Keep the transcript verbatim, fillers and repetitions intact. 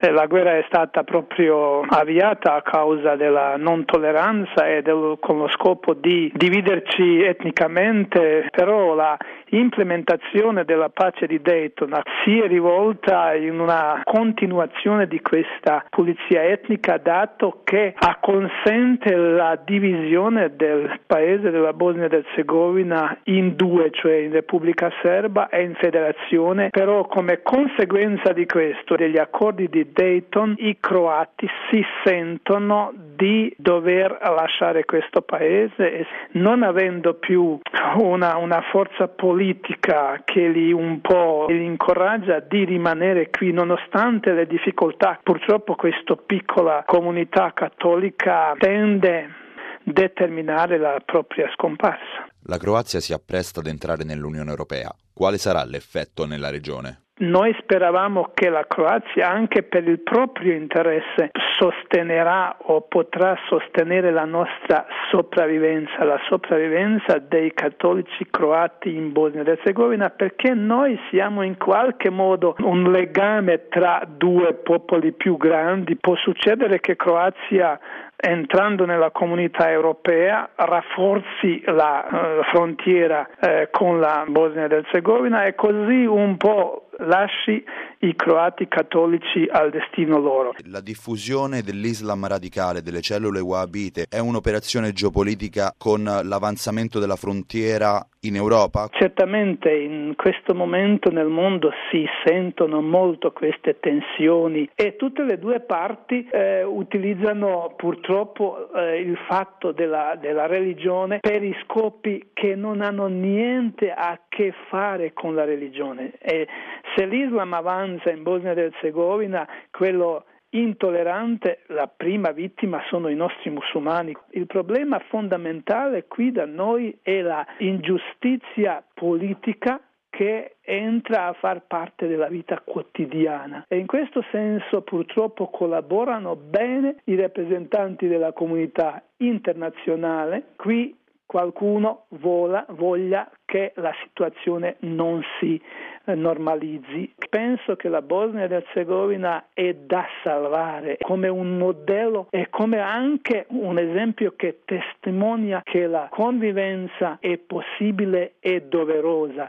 La guerra è stata proprio avviata a causa della non tolleranza e del, con lo scopo di dividerci etnicamente, però la implementazione della pace di Dayton si è rivolta in una continuazione di questa pulizia etnica, dato che consente la divisione del paese della Bosnia ed Erzegovina in due, cioè in Repubblica Serba e in Federazione. Però come conseguenza di questo, degli accordi di Dayton, i croati si sentono di dover lasciare questo paese e non avendo più una, una forza politica che li un po' li incoraggia di rimanere qui nonostante le difficoltà. Purtroppo questa piccola comunità cattolica tende a determinare la propria scomparsa. La Croazia si appresta ad entrare nell'Unione Europea. Quale sarà l'effetto nella regione? Noi speravamo che la Croazia, anche per il proprio interesse, sostenerà o potrà sostenere la nostra sopravvivenza, la sopravvivenza dei cattolici croati in Bosnia ed Erzegovina, perché noi siamo in qualche modo un legame tra due popoli più grandi. Può succedere che Croazia, entrando nella comunità europea, rafforzi la uh, frontiera uh, con la Bosnia ed Erzegovina e così un po' lasci i croati cattolici al destino loro. La diffusione dell'Islam radicale, delle cellule wahhabite, è un'operazione geopolitica con l'avanzamento della frontiera in Europa? Certamente in questo momento nel mondo si sentono molto queste tensioni e tutte le due parti eh, utilizzano purtroppo eh, il fatto della, della religione per i scopi che non hanno niente a che fare con la religione. E se l'Islam avanza in Bosnia ed Erzegovina, quello intollerante, la prima vittima sono i nostri musulmani. Il problema fondamentale qui da noi è la ingiustizia politica che entra a far parte della vita quotidiana e in questo senso purtroppo collaborano bene i rappresentanti della comunità internazionale. Qui qualcuno vola, voglia che la situazione non si normalizzi. Penso che la Bosnia ed Erzegovina è da salvare come un modello e come anche un esempio che testimonia che la convivenza è possibile e doverosa.